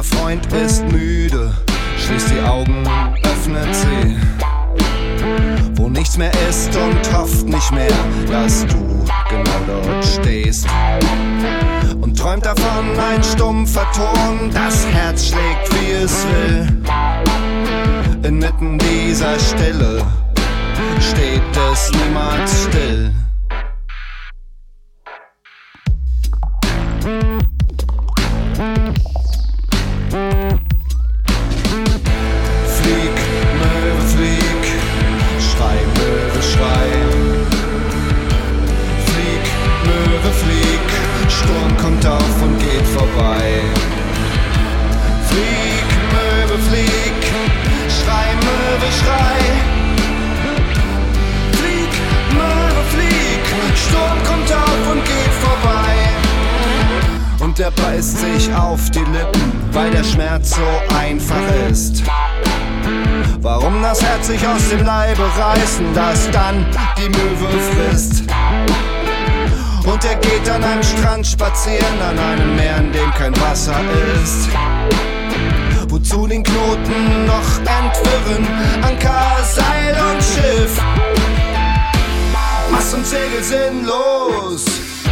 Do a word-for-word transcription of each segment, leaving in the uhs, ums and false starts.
Freund ist müde, schließt die Augen, öffnet sie, wo nichts mehr ist und hofft nicht mehr, dass du genau dort stehst. Und träumt davon, ein stumpfer Ton, das Herz schlägt wie es will. Inmitten dieser Stille steht es niemals still. Flieg, Möwe, flieg, schrei, Möwe, schrei. Flieg, Möwe, flieg, Sturm kommt auf und geht vorbei. Flieg, Möwe, flieg, schrei, Möwe, schrei. Flieg, Möwe, flieg, Sturm kommt auf und geht vorbei. Und er beißt sich auf die Lippen, weil der Schmerz so einfach ist. Warum das Herz sich aus dem Leibe reißen, das dann die Möwe frisst. Und er geht an einem Strand spazieren, an einem Meer, in dem kein Wasser ist. Wozu den Knoten noch entwirren, Anker, Seil und Schiff. Mast und Segel sinnlos,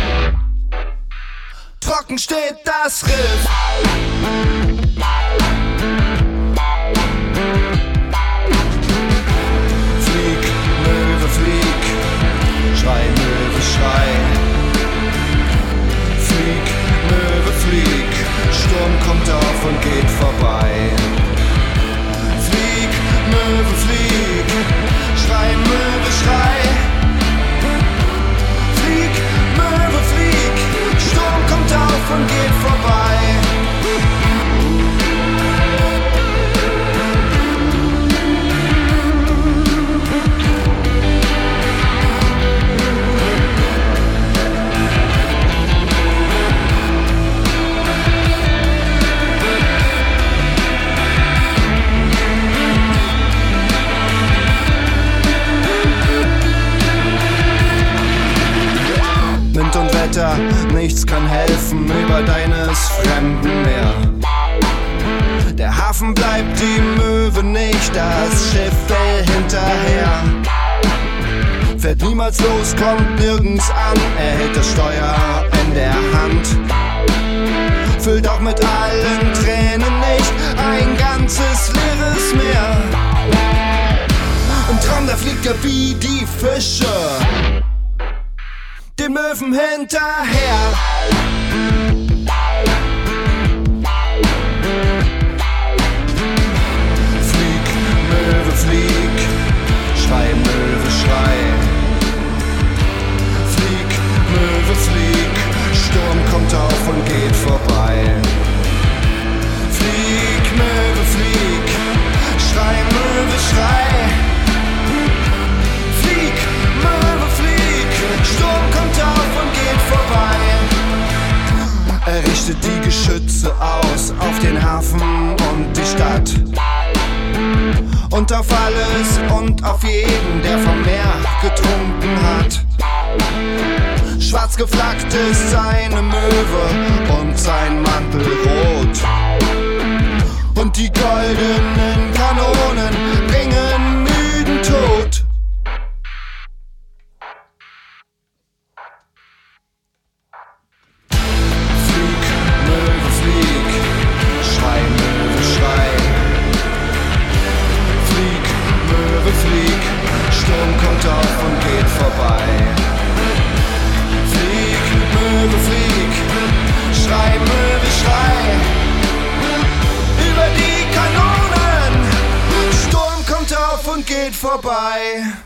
trocken steht das Riff. Flieg, Möwe, flieg, schrei, Möwe, schrei. Flieg, Möwe, flieg, Sturm kommt auf und geht vorbei. Flieg, Möwe, flieg, schrei, Möwe, schrei. Flieg, Möwe, flieg, Sturm kommt auf und geht vorbei. Wind und Wetter, nichts kann helfen über deines fremden Meer. Der Hafen bleibt, die Möwe nicht, das Schiff will hinterher. Fährt niemals los, kommt nirgends an, er hält das Steuer in der Hand. Füllt auch mit allen Tränen nicht ein ganzes leeres Meer. Im Traum, da fliegt er wie die Fische den Möwen hinterher. Flieg, Möwe, flieg, schrei, Möwe, schrei. Flieg, Möwe, flieg, Sturm kommt auf und geht vorbei. Flieg, Möwe, flieg, schrei, Möwe, schrei. Flieg, Möwe, flieg, Sturm kommt auf und geht vorbei. Er richtet die Geschütze aus auf den Hafen und die Stadt. Und auf alles und auf jeden, der vom Meer getrunken hat. Schwarz geflaggt ist seine Möwe und sein Mantel rot. Und die goldenen Kanonen bringen müden Tod. Sturm kommt auf und geht vorbei. Flieg, Möwe, flieg, schrei, Möwe, schrei. Über die Kanonen, Sturm kommt auf und geht vorbei.